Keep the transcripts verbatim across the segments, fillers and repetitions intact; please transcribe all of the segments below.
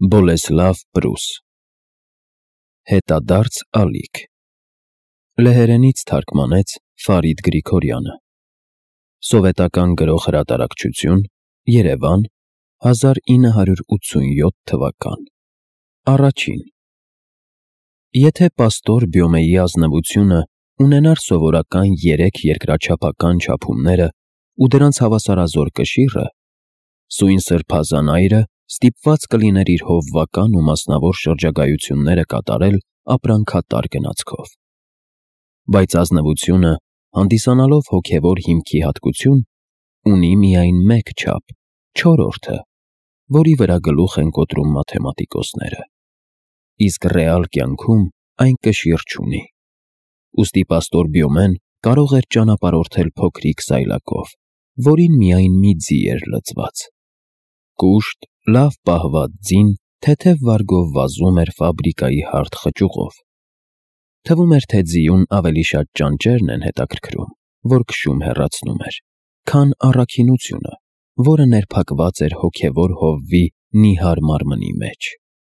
Բոլեսլավ Պրուս Հետադարձ ալիք Լեհերենից թարգմանեց Ֆարիդ Գրիգորյանը Սովետական գրող հրատարակչություն Երևան հազար ինը հարյուր ութսունյոթ թվական Առաջին Եթե պաստոր Բյոմեի ազնվությունը ունենար սովորական երեք երկրաչափական չափումները ու դրանց հավասարազոր կշիռը, սույն սրբազան այրը ստիպված կլիներ իր հովվական ու մասնավոր շրջագայությունները կատարել ապրանքատար գնացքով։ Բայց ազնվությունը, հանդիսանալով հոգևոր հիմքի հատկություն, ունի միայն մեկ չափ, չորրորդը, որի վրա գլուխ են կոտրում մաթեմատիկոսները։ Իսկ ռեալ կյանքում այն կշիռ չունի։ Ուստի պաստոր Բյոմեն կարող էր ճանապարհորդել փոքրիկ սայլակով, որին միայն մի ձի էր լցված։ Կուշտ, լավ պահված ձին թեթև վարգով վազում էր ֆաբրիկայի հարթ խճուղով։ Թվում էր, թե ձիուն ավելի շատ ճանճերն են հետաքրքրում, որ քշում հեռացնում էր, քան առաքինությունը, որը ներփակված էր հոգևոր հովվի նիհար մարմնի մեջ։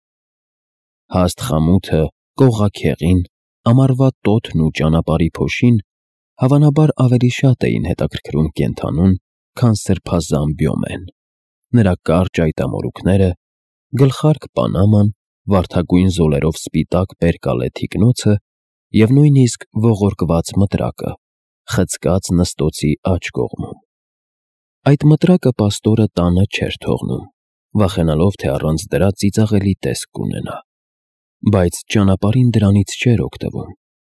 Հաստ խամութը, կողակեղին, ամառվա տոթն ու ճանապարհի փոշին հավանաբար ավելի շատ էին հետաքրքրում կենդանուն, քան սրբազան Բյոմեն, նրա կարճ այտամորուքները, գլխարկ պանաման, վարդագույն զոլերով սպիտակ պերկալե թիկնոցը և նույնիսկ ողորկված մտրակը, խցկած նստոցի աջ կողմում։ Այդ մտրակը պաստորը տանը չէր թողնում, վախենալով, թե առանց դրա ծիծաղելի տեսք կունենա, բայց ճանապարհին դրանից չէր օգտվում։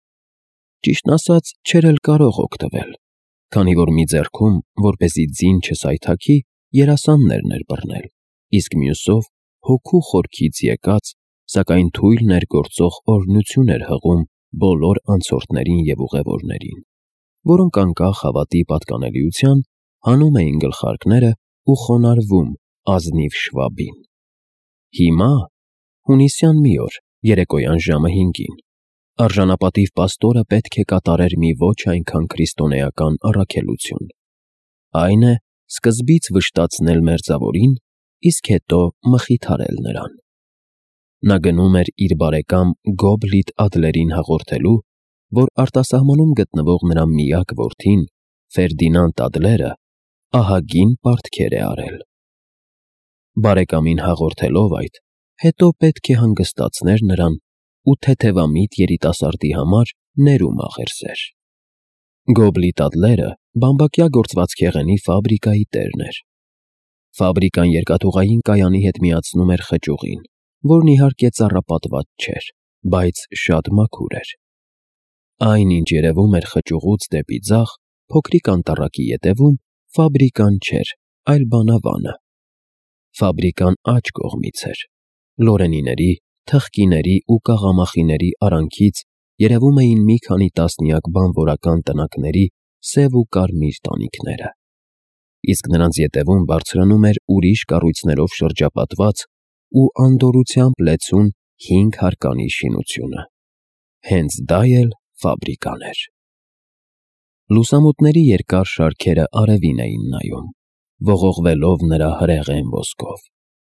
Ճիշտն ասած, չէր էլ կարող օգտվել, քանի որ մի ձեռքում, որպեսզի ձին չսայթաքի, երասաններն էր բռնել, իսկ մյուսով հոգու խորքից եկած, սակայն թույլ ներգործող օրհնություն էր հղում բոլոր անցորդներին և ուղևորներին, որոնք անկախ հավատի պատկանելիության հանում էին գլխարկները ու խոնարհվում ազնիվ Շվաբին։ Հիմա, հունիսյան մի օր, երեկոյան ժամը հինգին, արժանապատիվ պաստորը պետք է կատարեր մի ոչ այնքան քրիստոնեական առաքելություն, այն է, սկզբից վշտացնել մերձավորին, իսկ հետո մխիթարել նրան։ Նա գնում էր իր բարեկամ Գոբլիտ Ադլերին հաղորդելու, որ արտասահմանում գտնվող նրա միակ որդին, Ֆերդինանդ Ադլերը, ահագին պարտքեր է արել։ Բարեկամին հաղորդելով այդ, հետո պետք է հանգստացներ նրան ու թեթևամիտ երիտասարդի համար ներում աղերսեր։ Գոբլիտ Ադլերը բամբակյա գործվածքեղենի ֆաբրիկայի տերն էր։ Ֆաբրիկան երկաթուղային կայանի հետ միացնում էր խճուղին, որն իհարկե ծառապատված չէր, բայց շատ մաքուր էր։ Այն, ինչ երևում էր խճուղուց դեպի ձախ, փոքրիկ անտառակի ետևում, ֆաբրիկան չէր, այլ բանավանը։ Ֆաբրիկան աջ կողմից էր։ Լորենիների, թխկիների ու կաղամախիների արանքից երևում էին մի քանի տասնյակ բանվորական տնակների սև ու կարմիր տանիքները, իսկ նրանց ետևում բարձրանում էր ուրիշ կառույցներով շրջապատված ու անդորրությամբ լեցուն հինգ հարկանի շինությունը։ Հենց դա էլ ֆաբրիկան էր։ Լուսամուտների երկար շարքերը արևին էին նայում, ողողվելով նրա հրեղեն ոսկով։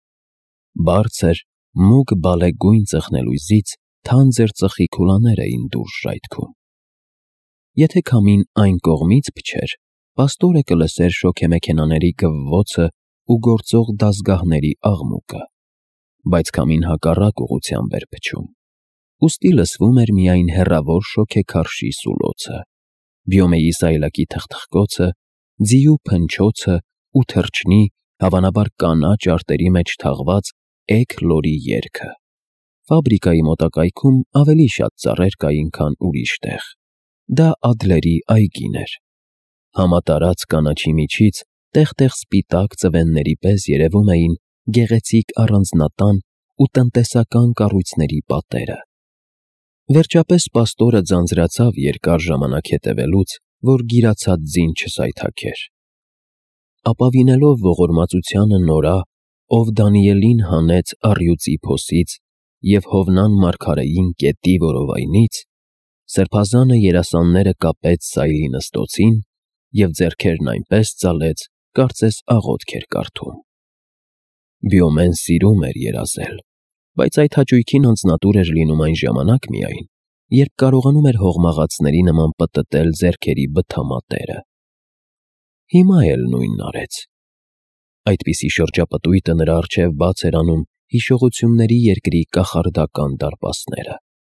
Բարձր, մուգ բալեգույն ծխնելույզից թանձր ծխի քուլաներ էին դուրս ժայթքում։ Եթե քամին այն կողմից փչեր, պաստորը կլսեր շոգեմեքենաների գվվոցը ու գործող դազգահների աղմուկը, բայց քամին հակառակ ուղղությամբ էր փչում, ուստի լսվում էր միայն հեռավոր շոգեքարշի սուլոցը, Բյոմեի սայլակի թխթխկոցը, ձիու փնչոցը ու թռչնի, հավանաբար կանաչ արտերի մեջ թաղված էգ լորի երգը։ Ֆաբրիկայի մոտակայքում ավելի շատ ծառեր կային, քան ուրիշ տեղ։ Դա Ադլերի այգին էր։ Համատարած կանաչի միջից տեղ-տեղ սպիտակ ծվենների պես երևում էին գեղեցիկ առանձնատան ու տնտեսական կառույցների պատերը։ Վերջապես պաստորը ձանձրացավ երկար ժամանակ հետևելուց, որ գիրացած ձին չսայթաքեր։ Ապավինելով ողորմածությանը նորա, ով Դանիելին հանեց առյուծի փոսից և Հովնան մարգարեին կետի որովայնից, սրբազանը երասանները կապեց սայլի նստոցին և ձեռքերն այնպես ծալեց, կարծես աղոթք էր կարդում։ Բյոմեն սիրում էր երազել, բայց այդ հաճույքին անձնատուր էր լինում այն ժամանակ միայն, երբ կարողանում էր հողմաղացների նման պտտել ձեռքերի բթամատերը։ Հիմա էլ նույնն արեց։ Այդպիսի շրջապտույտը նրա առջև բաց էր անում հիշողությունների երկրի կախարդական դարպասները։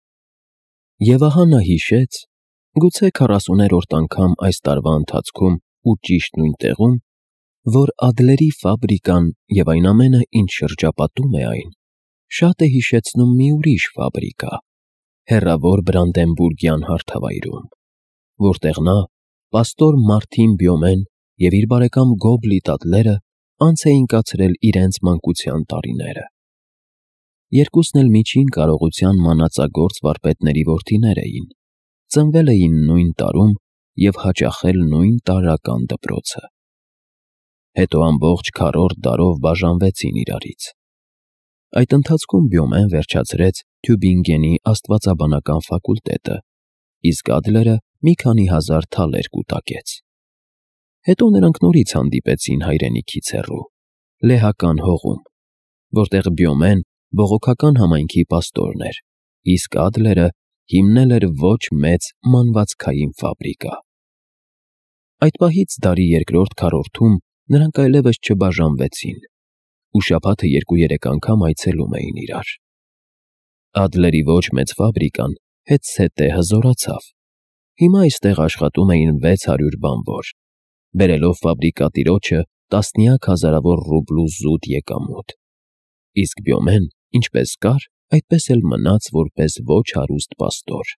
Եվ ահա նա հիշեց, գուցե քառասուներորդ անգամ այս տարվա ընթացքում ու ճիշտ նույն տեղում, որ Ադլերի ֆաբրիկան և այն ամենը, ինչ շրջապատում է այն, շատ է հիշեցնում մի ուրիշ ֆաբրիկա, հեռավոր Բրանդենբուրգյան հարթավայրում, որտեղ նա, պաստոր Մարտին Բյոմեն և իր բարեկամ Գոբլիտ Ադլերը անց էին կացրել իրենց մանկության տարիները։ Երկուսն էլ միջին կարողության մանածագործ վարպետների որդիներ էին, ծնվել էին նույն տարում և հաճախել նույն տարրական դպրոցը։ Հետո ամբողջ քառորդ դարով բաժանվեցին իրարից։ Այդ ընթացքում Բյոմեն վերջացրեց Թյուբինգենի աստվածաբանական ֆակուլտետը, իսկ Ադլերը մի քանի հազար թալեր կուտակեց։ Հետո նրանք նորից հանդիպեցին հայրենիքից հեռու, լեհական հողում, որտեղ Բյոմեն բողոքական համայնքի պաստորն էր, իսկ Ադլերը հիմնել էր ոչ մեծ մանվածքային ֆաբրիկա։ Այդ պահից դարի երկրորդ քառորդում նրանք այլևս չբաժանվեցին ու շաբաթը երկու-երեք անգամ այցելում էին իրար։ Ադլերի ոչ մեծ ֆաբրիկան հետզհետե հզորացավ։ Հիմա այստեղ աշխատում էին վեց հարյուր բանվոր, բերելով ֆաբրիկա տիրոջը տասնյակ հազարավոր ռուբլու զուտ եկամուտ, իսկ Բյոմեն ինչպես կար, այդպես էլ մնաց որպես ոչ հարուստ պաստոր։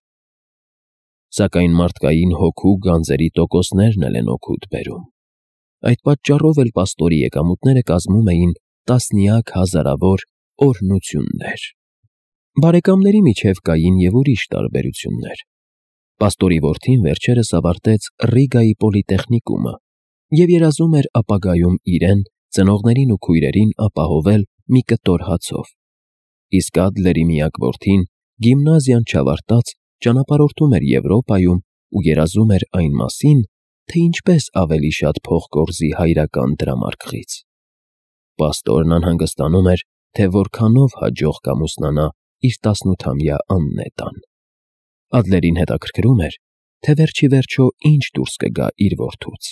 Սակայն մարդկային հոգու գանձերի տոկոսներն էլ են օգուտ բերում։ Այդ պատճառով էլ պաստորի եկամուտները կազմում էին տասնյակ հազարավոր օրհնություններ։ Բարեկամների միջև կային և ուրիշ տարբերություններ։ Պաստորի որդին վերջերս ավարտեց Ռիգայի պոլիտեխնիկումը և երազում էր ապագայում իրեն, ծնողներին ու քույրերին ապահովել մի կտոր հացով, իսկ Ադլերի միակ որդին գիմնազիան չավարտած ճանապարհորդում էր Եվրոպայում ու երազում էր այն մասին, թե ինչպես ավելի շատ փող կորզի հայրական դրամարկղից։ Պաստորն անհանգստանում էր, թե որքանով հաջող կամուսնանա իր տասնութամյա Աննետան։ Ադլերին հետաքրքրում էր, թե վերջ ի վերջո ինչ դուրս կգա իր որդուց։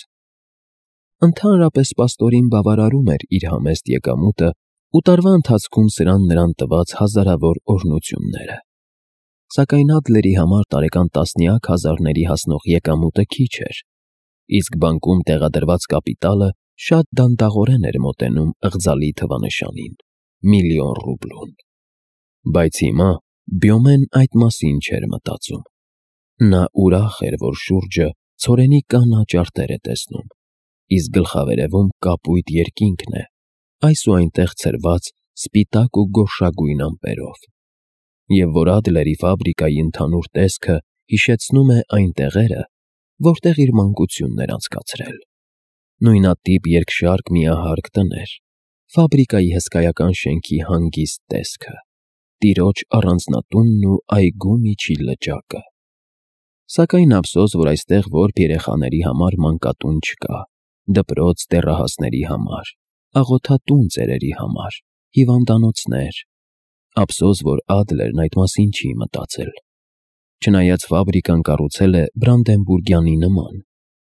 Ընդհանրապես պաստորին բավարարում էր իր համեստ եկամուտը ու տարվա ընթացքում սրան նրան տված հազարավոր օրհնությունները։ Սակայն Ադլերի համար տարեկան տասնյակ հազարների հասնող եկամուտը քիչ էր, իսկ բանկում տեղադրված կապիտալը շատ դանդաղորեն էր մոտենում ըղձալի թվանշանին՝ միլիոն ռուբլուն։ Բայց հիմա Բյոմեն այդ մասին չէր մտածում։ Նա ուրախ էր, որ շուրջը ցորենի կանաչ արտեր է տեսնում, իսկ գլխավերևում կապույտ երկինքն է, այս ու այնտեղ ցրված սպիտակ ու գորշագույն ամպերով, և որ Ադլերի ֆաբրիկայի ընդհանուր տեսքը հիշեցնում է այն տեղերը, որտեղ իր մանկությունն էր անցկացրել։ Նույնատիպ երկշարք միահարկ տներ, ֆաբրիկայի հսկայական շենքի հանգիստ տեսքը, տիրոջ առանձնատունն ու այգու միջի լճակը։ Սակայն ափսոս, որ այստեղ որբ երեխաների համար մանկատուն չկա, դպրոց դեռահասների համար, աղոթատուն ծերերի համար, հիվանդանոցներ։ Ափսոս, որ Ադլերն այդ մասին չի մտածել, չնայած ֆաբրիկան կառուցել է Բրանդենբուրգյանի նման։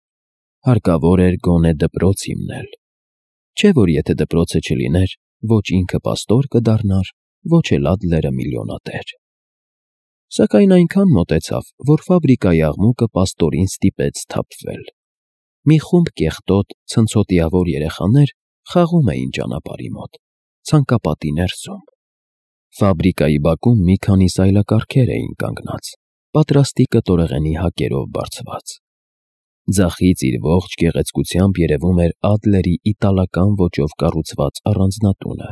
Հարկավոր էր գոնե դպրոց հիմնել։ Չէ՞ որ եթե դպրոցը չլիներ, ոչ ինքը պաստոր կդառնար, ոչ էլ Ադլերը միլիոնատեր։ Սակայն այնքան մոտեցավ, որ ֆաբրիկայի աղմուկը պաստորին ստիպեց սթափվել։ Մի խումբ կեղտոտ, ցնցոտիավոր երեխաներ խաղում էին ճանապարհի մոտ, ցանկապատի ներսում։ Ֆաբրիկայի բակում մի քանի սայլակառքեր էին կանգնած, պատրաստի կտորեղենի հակերով բարձված։ Ձախից իր ողջ գեղեցկությամբ երևում էր Ադլերի իտալական ոճով կառուցված առանձնատունը։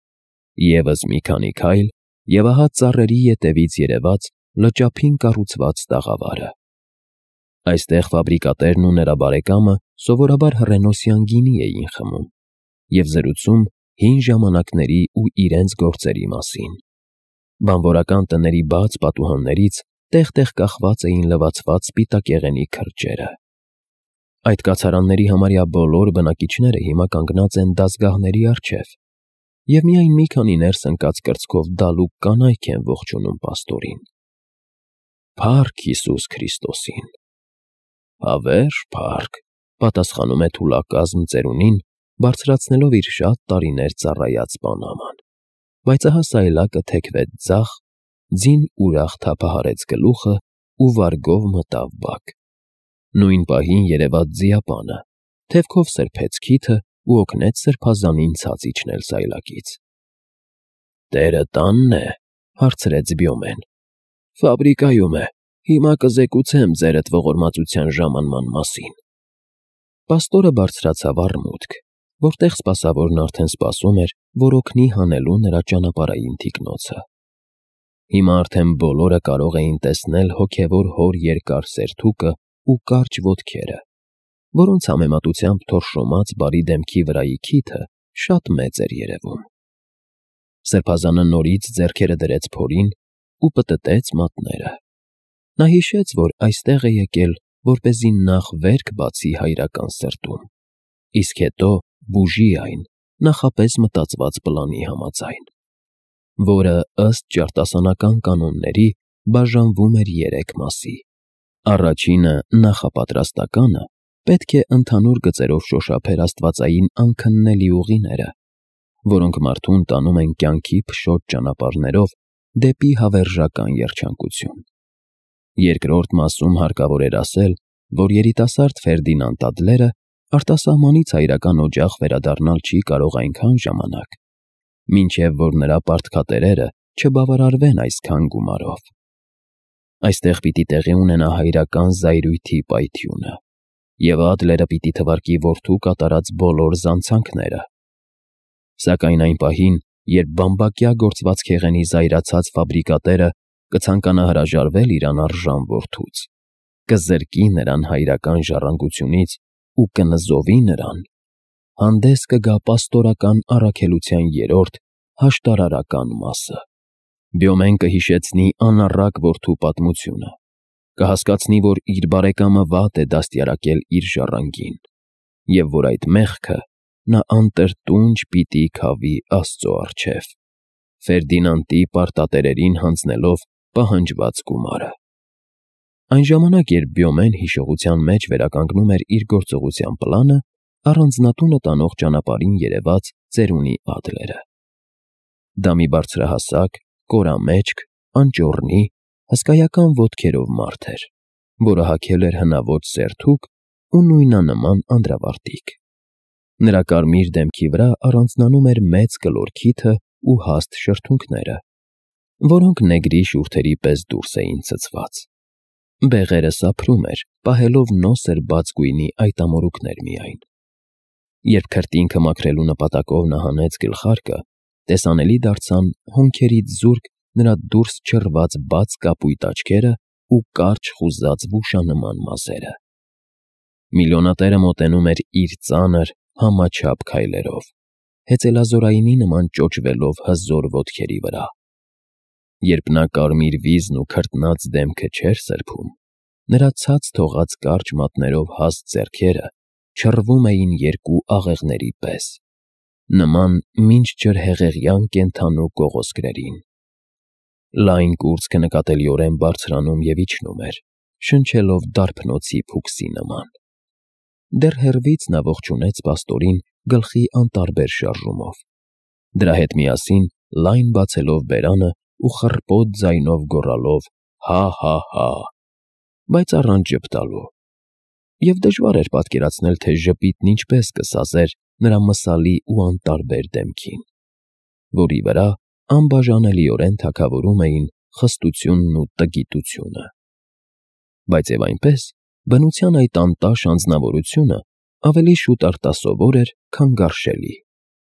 Եվս մի քանի քայլ, և ահա ծառերի ետևից երևաց լճափին կառուցված տաղավարը։ Այստեղ ֆաբրիկատերն ու նրա բարեկամը սովորաբար հռենոսյան գինի էին խմում և զրուցում հին ժամանակների ու իրենց գործերի մասին։ Բանվորական տների բաց պատուհաններից տեղ-տեղ կախված էին լվացված սպիտակեղենի քրջերը։ Այդ կացարանների համարյա բոլոր բնակիչները հիմա կանգնած են դասգահների առջև և միայն մի քանի ներս ընկած կրծքով դալուկ կանայք են ողջունում պաստորին։ Փառք Հիսուս Քրիստոսին։ Հավերժ փառք, պատասխանում է թուլակազմ ծերունին, բարձրացնելով իր շատ տարիներ ծառայած պանաման, բայց ահա սայլակը թեքվեց ձախ, ձին ուրախ թափահարեց գլուխը ու վարգով մտավ բակ։ Նույն պահին երևաց ձիապանը, թևքով սրբեց քիթը ու օգնեց սրբազանին ցած իջնել սայլակից։ Տերը տանն է, հարցրեց Բյոմեն։ Ֆաբրիկայում է, հիմա կզեկուցեմ ձերդ ողորմածության ժամանման մասին։ Պաստորը բարձրացավ առմուտք, որտեղ սպասավորն արդեն սպասում էր, որ օգնի հանելու նրա ճանապարհային թիկնոցը։ Հիմա արդեն բոլորը կարող էին տեսնել հոգևոր հոր երկար սերթուկը ու կարճ ոտքերը, որոնց համեմատությամբ թորշոմած բարի դեմքի վրայի քիթը շատ մեծ էր երևում։ Սրբազանը նորից ձեռքերը դրեց փորին ու պտտեց մատները։ Նա հիշեց, որ այստեղ է եկել, որպեսզի նախ վերք բացի հայրական սրտում, իսկ հետո բուժի այն նախապես մտածված պլանի համաձայն, որը ըստ ճարտասանական կանոնների բաժանվում էր երեք մասի։ Առաջինը, նախապատրաստականը, պետք է ընդհանուր գծերով շոշափեր աստվածային անքննելի ուղիները, որոնք մարդուն տանում են կյանքի փշոտ ճանապարհներով դեպի հավերժական երջանկություն։ Երկրորդ մասում հարկավոր էր ասել, որ երիտասարդ Ֆերդինանդ Ադլերը արտասահմանից հայրական օջախ վերադառնալ չի կարող այնքան ժամանակ, մինչև որ նրա պարտքատերերը չբավարարվեն այսքան գումարով։ Այստեղ պիտի տեղի ունենա հայրական զայրույթի պայթյունը, և Ադլերը պիտի թվարկի որդու կատարած բոլոր զանցանքները։ Սակայն այն պահին, երբ բամբակյա գործվածքեղենի զայրացած ֆաբրիկատերը կցանկանա հրաժարվել իր անարժան որդուց, կզրկի նրան հայրական ժառանգությունից ու կնզովի նրան, հանդես կգա պաստորական առաքելության երրորդ հաշտարարական մասը։ Բյոմեն կհիշեցնի անառակ որդու պատմությունը, կհասկացնի, որ իր բարեկամը վատ է դաստիարակել իր ժառանգին, և որ այդ մեղքը նա անտրտունջ պիտի քավի Աստծո առջև, Ֆերդինանդի պարտատերերին հանձնելով պահանջված գումարը։ Այն ժամանակ, երբ Բյոմեն հիշողության մեջ վերականգնում էր իր գործողության պլանը, առանձնատունը տանող ճանապարհին երևաց ծերունի Ադլերը։ Դա մի բարձրահասակ, կորամեջք, անճոռնի, հսկայական ոտքերով մարդ էր, որը հագել էր հնաոճ սերթուկ ու նույնանման անդրավարտիք։ Նրա կարմիր դեմքի վրա առանձնանում էր մեծ կլոր քիթը ու հաստ շրթունքները, որոնք նեգրի շուրթերի պես դուրս էին ցցված։ Բեղերը սափրում էր, պահելով նոսր բաց գույնի այտամորուքներ միայն։ Երբ քրտինքը մաքրելու նպատակով նա հանեց գլխարկը, տեսանելի դարձան հոնքերից զուրկ նրա դուրս չռված բաց կապույտ աչքերը ու կարճ խուզած վուշանման մազերը։ Միլիոնատերը մոտենում էր իր ծանր, համաչափ քայլերով, հեծելազորայինի նման ճոճվելով հզոր ոտքերի վրա։ Երբ նա կարմիր վիզն ու քրտնած դեմքը չէր սրբում, նրա ցած թողած կարճ մատներով հաստ ձեռքերը չռվում էին երկու աղեղների պես, նման մինչ ջրհեղեղյան կենդանու կողոսկրերին։ Լայն կուրծքը նկատելիորեն բարձրանում և իջնում էր, շնչելով դարբնոցի փուքսի նման։ Դեռ հեռվից նա ողջունեց պաստորին գլխի անտարբեր շարժումով, դրա հետ միասին լայն բացելով բերանը ու խռպոտ ձայնով գոռալով «հա՛֊հա՛֊հա», բայց առանց ժպտալու, և դժվար էր պատկերացնել, թե ժպիտն ինչպես կսազեր նրա մսալի ու անտարբեր դեմքին, որի վրա անբաժանելիորեն թագավորում էին խստությունն ու տգիտությունը։ Բայց և այնպես, բնության այդ անտաշ անձնավորությունը ավելի շուտ արտասովոր էր, քան գարշելի։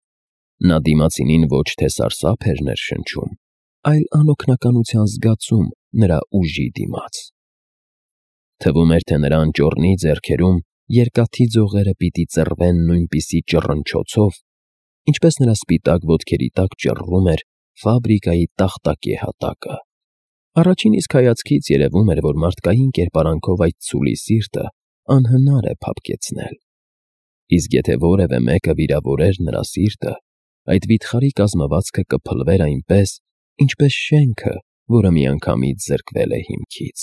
Նա դիմացինին ոչ թե սարսափ էր ներշնչում, այլ անօգնականության զգացում նրա ուժի դիմաց։ Թվում էր, թե նրա անճոռնի ձեռքերում երկաթի ձողերը պիտի ծռվեն նույնպիսի ճռնչոցով, ինչպես նրա սպիտակ ոտքերի տակ ճռռում էր ֆաբրիկայի տախտակե հատակը։ Առաջին իսկ հայացքից երևում էր, որ մարդկային կերպարանքով այդ ցուլի սիրտը անհնար է փափկեցնել։ Իսկ եթե որևէ մեկը վիրավորեր նրա սիրտը, այդ վիթխարի կազմվածքը կփլվեր այնպես, ինչպես շենքը, որը միանգամից զրկվել է հիմքից։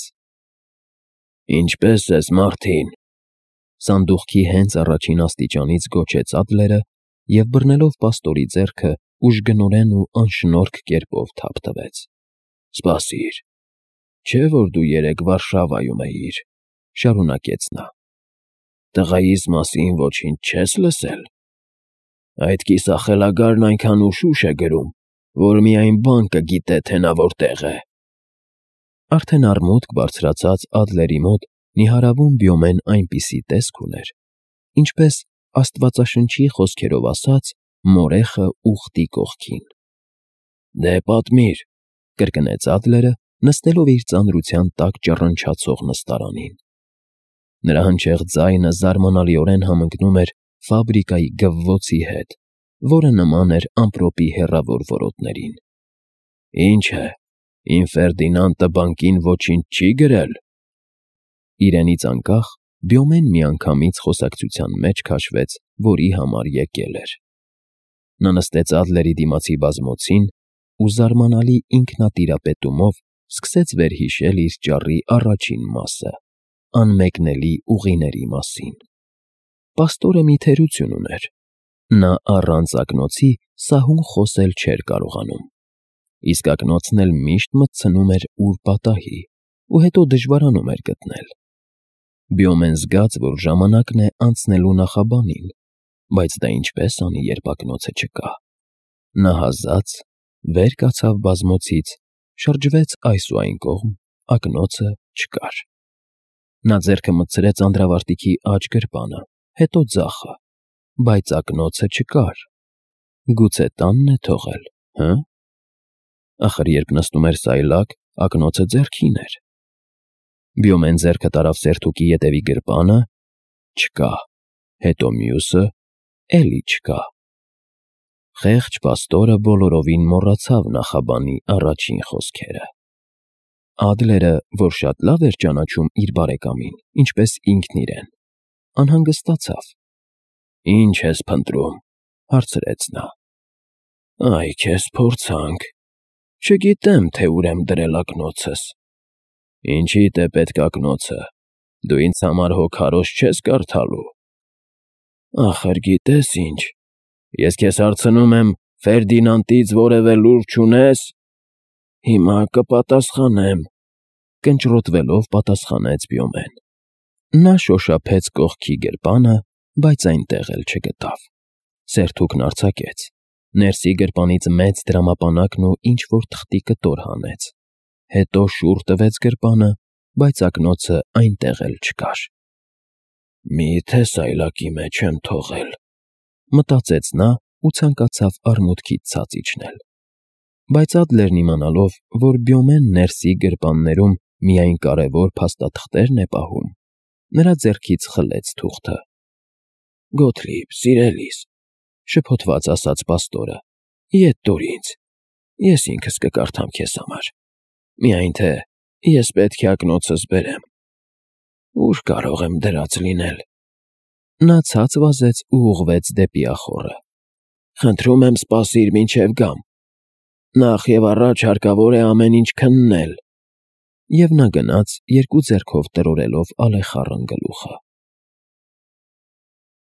«Ինչպե՞ս ես, Մարտին», սանդուղքի հենց առաջին աստիճանից գոչեց Ադլերը և բռնելով պաստորի ձեռքը ուժգնորեն ու անշնորհք կերպով թափ տվեց։ «Սպասիր, չէ՞ որ դու երեկ Վարշավայում էիր», շարունակեց նա։ «Տղայիս մասին ոչինչ չես լսել։ Այդ կիսախելագարն այնքան ուշուշ է գրում, որ միայն բան կգիտե, թե նա որտեղ է»։ Արդեն արմուտք բարձրացած Ադլերի մոտ նիհարավում Բյոմեն այնպիսի տեսք ուներ, ինչպես, աստվածաշնչի խոսքերով ասած, մորեխը ուղտի կողքին։ «Դե պատմիր», կրկնեց Ադլերը, նստելով իր ծանրության տակ ճռնչացող նստարանին։ Նրա հնչեղ ձայնը զարմանալիորեն համընկնում էր ֆաբրիկայի գվվոցի հետ, որը նման էր ամպրոպի հեռավոր որոտներին։ «Ինչ է, իմ Ֆերդինանդը բանկին ոչինչ չի գրել»։ Իրենից անկախ Բյոմեն միանգամից խոսակցության մեջ քաշվեց, որի համար եկել էր։ Նա նստեց Ադլերի դիմացի բազմոցին ու զարմանալի ինքնատիրապետումով սկսեց վերհիշել իր ճառի առաջին մասը՝ անմեկնելի ուղիների մասին։ Պաստորը մի թերություն ուներ. նա առանց ակնոցի սահուն խոսել չէր կարողանում, իսկ ակնոցն էլ միշտ մտցնում էր ուր պատահի ու հետո դժվարանում էր գտնել։ Բյոմեն զգաց, որ ժամանակն է անցնելու նախաբանին, բայց դա ինչպես անի, երբ ակնոցը չկա։ Նա հազաց, վեր կացավ բազմոցից, շրջվեց այս ու այն կողմ, ակնոցը չկար։ Նա ձեռքը մտցրեց անդրավարտիքի աջ գրպանը, հետո ձախը, բայց ակնոցը չկար։ Գուցե տանն է թողել, հը՞։ Ախր երբ նստում էր սայլակ, ակնոցը ձեռքին էր։ Բյոմեն ձեռքը տարավ սերթուկի ետևի գրպանը, չկա, հետո մյուսը, էլի չկա։ Խեղճ պաստորը բոլորովին մոռացավ նախաբանի առաջին խոսքերը։ Ադլերը, որ շատ լավ էր ճանաչում իր բարեկամին, ինչպես ինքն իրեն, անհանգստացավ։ «Ինչ ես փնտրում», հարցրեց նա։ «Այ քեզ փորձանք, չգիտեմ, թե ուր եմ դրել ակնոցս»։ «Ինչիդ է պետք ակնոցը, դու ինձ համար հոգարոս չես կարդալու»։ «Ախր գիտես ինչ, ես քեզ հարցնում եմ, Ֆերդինանդից որևէ լուր չունե՞ս։ Հիմա կպատասխանեմ», կնճռոտվելով պատասխանեց Բյոմեն։ Նա շոշափեց կողքի գրպանը, բայց այնտեղ էլ չգտավ։ Սերթուկն արձակեց, ներսի գրպանից մեծ դրամապանակն ու ինչ-որ թղթի կտոր հանեց, հետո շուռ տվեց գրպանը, բայց ակնոցը այնտեղ էլ չկար։ «Մի՞թե սայլակի մեջ եմ թողել», մտածեց նա ու ցանկացավ արմունկից ցած իջնել։ Բայց Ադլերն իմանալով, որ Բյոմեն ներսի գրպաններում միայն կարևոր փաստաթղթերն է պահում, նրա ձեռքից խլեց թուղթը։ «Գոթլիբ, սիրելիս», շփոթված ասաց պաստորը, «ետ տուր ինձ, ես ինքս կկարդամ քեզ համար, միայն թե ես պետք է ակնոցս բերեմ։ Ո՞ւր կարող եմ դրած լինել»։ Նա ցած վազեց ու ուղղվեց դեպի ախոռը։ «Խնդրում եմ, սպասիր, մինչև գամ։ Նախ և առաջ հարկավոր է ամեն ինչ քննել»։ Եվ նա գնաց, երկու ձեռքով տրորելով ալեխառն գլուխը։